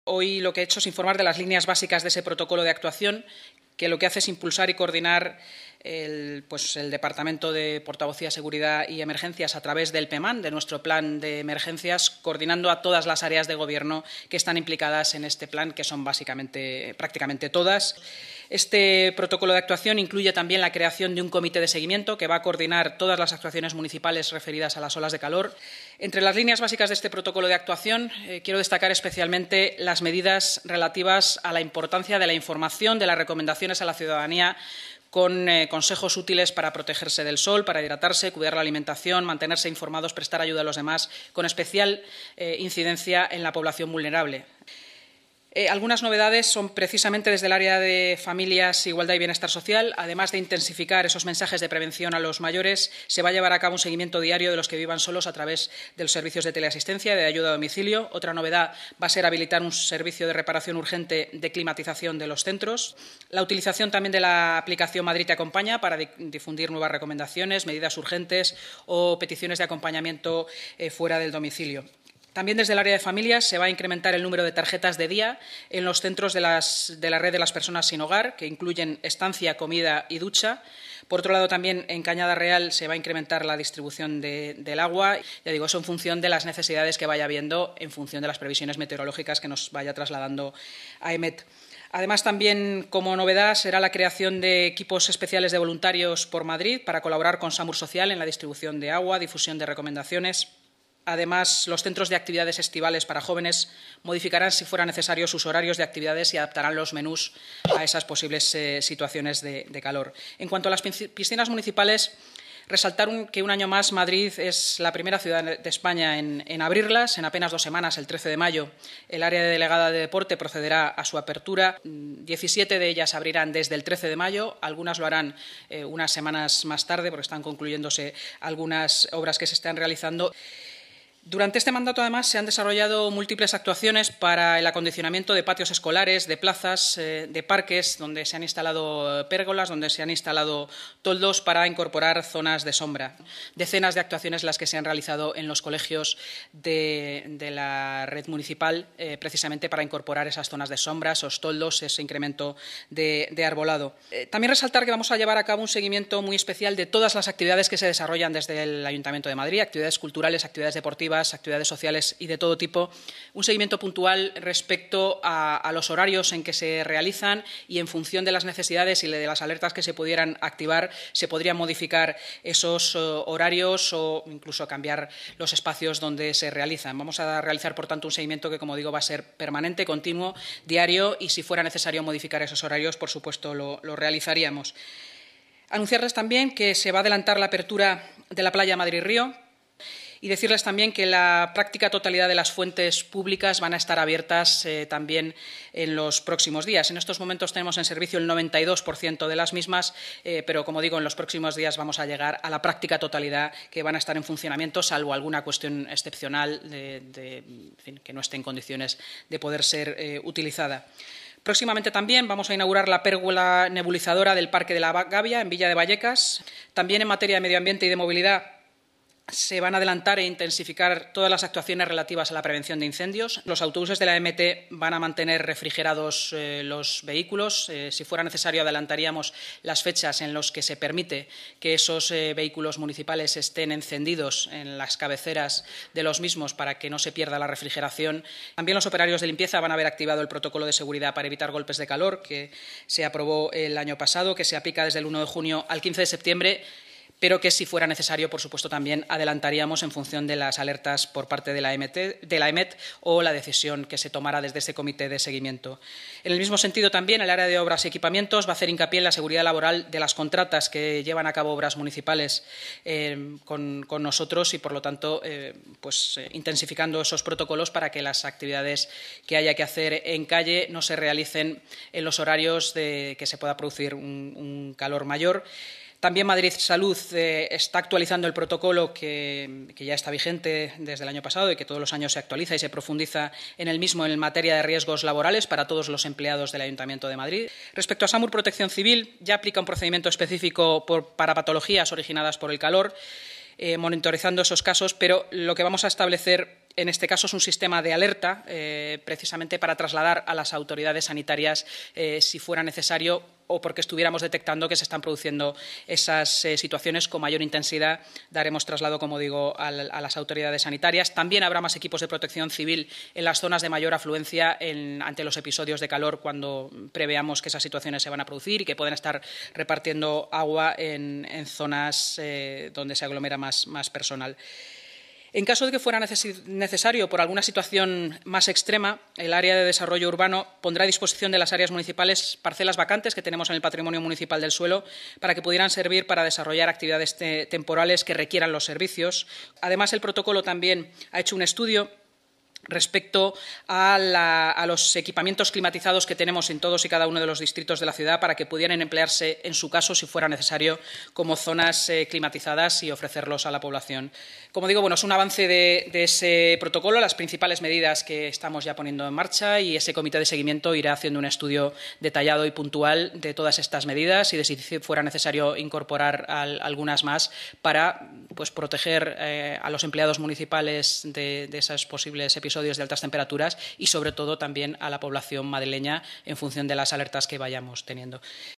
Hoy lo que he hecho es informar de las líneas básicas de ese protocolo de actuación, que lo que hace es impulsar y coordinar el Departamento de Portavocía, Seguridad y Emergencias a través del PEMAN, de nuestro plan de emergencias, coordinando a todas las áreas de Gobierno que están implicadas en este plan, que son prácticamente todas. Este protocolo de actuación incluye también la creación de un comité de seguimiento que va a coordinar todas las actuaciones municipales referidas a las olas de calor. Entre las líneas básicas de este protocolo de actuación quiero destacar especialmente las medidas relativas a la importancia de la información, de las recomendaciones a la ciudadanía, con consejos útiles para protegerse del sol, para hidratarse, cuidar la alimentación, mantenerse informados, prestar ayuda a los demás, con especial incidencia en la población vulnerable. Algunas novedades son precisamente desde el área de Familias, Igualdad y Bienestar Social. Además de intensificar esos mensajes de prevención a los mayores, se va a llevar a cabo un seguimiento diario de los que vivan solos a través de los servicios de teleasistencia, de ayuda a domicilio. Otra novedad va a ser habilitar un servicio de reparación urgente de climatización de los centros. La utilización también de la aplicación Madrid te acompaña para difundir nuevas recomendaciones, medidas urgentes o peticiones de acompañamiento fuera del domicilio. También desde el área de familias se va a incrementar el número de tarjetas de día en los centros de la red de las personas sin hogar, que incluyen estancia, comida y ducha. Por otro lado, también en Cañada Real se va a incrementar la distribución del agua. Ya digo, eso en función de las necesidades que vaya habiendo, en función de las previsiones meteorológicas que nos vaya trasladando AEMET. Además, también como novedad será la creación de equipos especiales de voluntarios por Madrid para colaborar con SAMUR Social en la distribución de agua, difusión de recomendaciones. Además, los centros de actividades estivales para jóvenes modificarán, si fuera necesario, sus horarios de actividades y adaptarán los menús a esas posibles situaciones de calor. En cuanto a las piscinas municipales, resaltar que un año más Madrid es la primera ciudad de España en abrirlas. En apenas 2 semanas, el 13 de mayo, el área delegada de deporte procederá a su apertura. 17 de ellas abrirán desde el 13 de mayo. Algunas lo harán unas semanas más tarde, porque están concluyéndose algunas obras que se están realizando. Durante este mandato, además, se han desarrollado múltiples actuaciones para el acondicionamiento de patios escolares, de plazas, de parques, donde se han instalado pérgolas, donde se han instalado toldos para incorporar zonas de sombra. Decenas de actuaciones las que se han realizado en los colegios de la red municipal, precisamente para incorporar esas zonas de sombra, esos toldos, ese incremento de arbolado. También resaltar que vamos a llevar a cabo un seguimiento muy especial de todas las actividades que se desarrollan desde el Ayuntamiento de Madrid, actividades culturales, actividades deportivas, actividades sociales y de todo tipo, un seguimiento puntual respecto a los horarios en que se realizan y en función de las necesidades y de las alertas que se pudieran activar, se podrían modificar esos horarios o incluso cambiar los espacios donde se realizan. Vamos a realizar, por tanto, un seguimiento que, como digo, va a ser permanente, continuo, diario y, si fuera necesario modificar esos horarios, por supuesto, lo realizaríamos. Anunciarles también que se va a adelantar la apertura de la playa Madrid-Río. Y decirles también que la práctica totalidad de las fuentes públicas van a estar abiertas también en los próximos días. En estos momentos tenemos en servicio el 92% de las mismas, pero, como digo, en los próximos días vamos a llegar a la práctica totalidad, que van a estar en funcionamiento, salvo alguna cuestión excepcional en fin, que no esté en condiciones de poder ser utilizada. Próximamente también vamos a inaugurar la pérgola nebulizadora del Parque de la Gavia, en Villa de Vallecas. También en materia de medio ambiente y de movilidad se van a adelantar e intensificar todas las actuaciones relativas a la prevención de incendios. Los autobuses de la AEMET van a mantener refrigerados los vehículos. Si fuera necesario, adelantaríamos las fechas en las que se permite que esos vehículos municipales estén encendidos en las cabeceras de los mismos para que no se pierda la refrigeración. También los operarios de limpieza van a haber activado el protocolo de seguridad para evitar golpes de calor, que se aprobó el año pasado, que se aplica desde el 1 de junio al 15 de septiembre, pero que, si fuera necesario, por supuesto, también adelantaríamos en función de las alertas por parte de la AEMET o la decisión que se tomara desde ese comité de seguimiento. En el mismo sentido, también, el área de obras y equipamientos va a hacer hincapié en la seguridad laboral de las contratas que llevan a cabo obras municipales con nosotros y, por lo tanto, intensificando esos protocolos para que las actividades que haya que hacer en calle no se realicen en los horarios de que se pueda producir un calor mayor. También Madrid Salud está actualizando el protocolo que ya está vigente desde el año pasado y que todos los años se actualiza y se profundiza en el mismo en materia de riesgos laborales para todos los empleados del Ayuntamiento de Madrid. Respecto a SAMUR Protección Civil, ya aplica un procedimiento específico para patologías originadas por el calor, monitorizando esos casos, pero lo que vamos a establecer En este caso es un sistema de alerta, precisamente para trasladar a las autoridades sanitarias si fuera necesario o porque estuviéramos detectando que se están produciendo esas situaciones con mayor intensidad. Daremos traslado, como digo, a las autoridades sanitarias. También habrá más equipos de protección civil en las zonas de mayor afluencia ante los episodios de calor, cuando preveamos que esas situaciones se van a producir y que pueden estar repartiendo agua en zonas donde se aglomera más personal. En caso de que fuera necesario, por alguna situación más extrema, el Área de Desarrollo Urbano pondrá a disposición de las áreas municipales parcelas vacantes que tenemos en el patrimonio municipal del suelo para que pudieran servir para desarrollar actividades temporales que requieran los servicios. Además, el protocolo también ha hecho un estudio respecto a los equipamientos climatizados que tenemos en todos y cada uno de los distritos de la ciudad para que pudieran emplearse, en su caso, si fuera necesario, como zonas climatizadas y ofrecerlos a la población. Como digo, es un avance de ese protocolo, las principales medidas que estamos ya poniendo en marcha, y ese comité de seguimiento irá haciendo un estudio detallado y puntual de todas estas medidas y de si fuera necesario incorporar algunas más para proteger a los empleados municipales de esos posibles episodios de altas temperaturas y, sobre todo, también a la población madrileña en función de las alertas que vayamos teniendo.